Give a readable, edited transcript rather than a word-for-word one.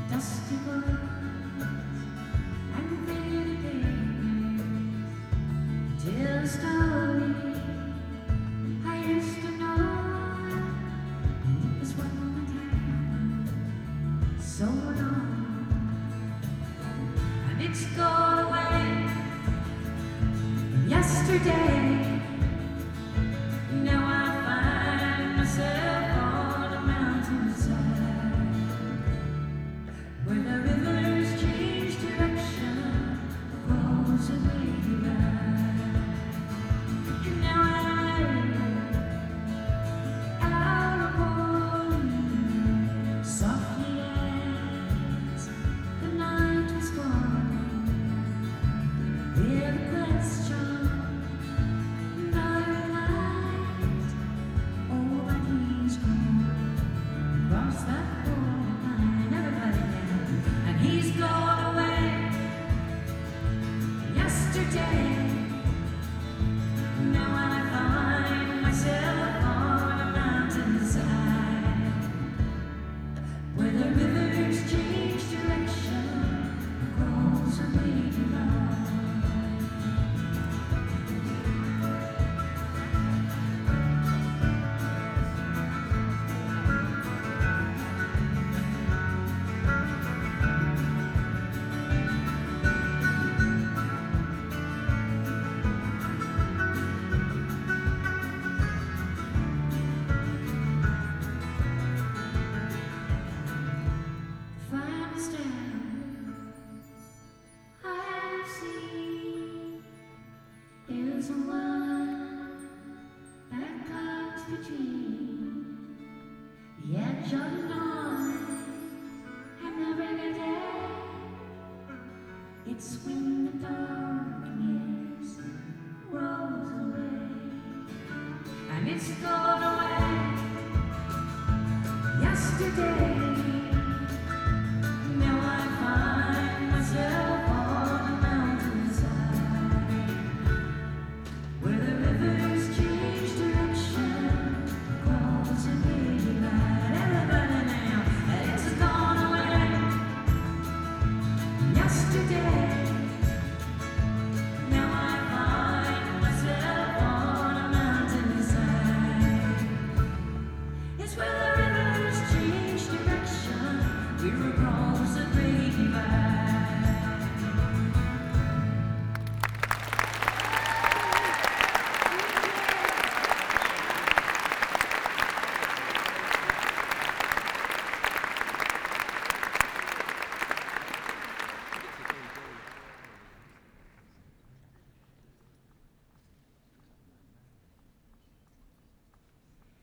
Dusty woods and faded days tell a story I used to know. This one moment happened so long, and it's gone away from yesterday. Now I find myself on a mountainside where the rivers change direction across a wavy ride. And now I out upon softly as the night was falling, with a question night light. Oh, but he's gone across that borderline, everybody now, and he's gone away yesterday. Now I find myself on a mountainside where the rivers change direction across a wavy line. If I understand, I have seen is a line that cuts between the edge of the noise and the reggae day. It's when the dawn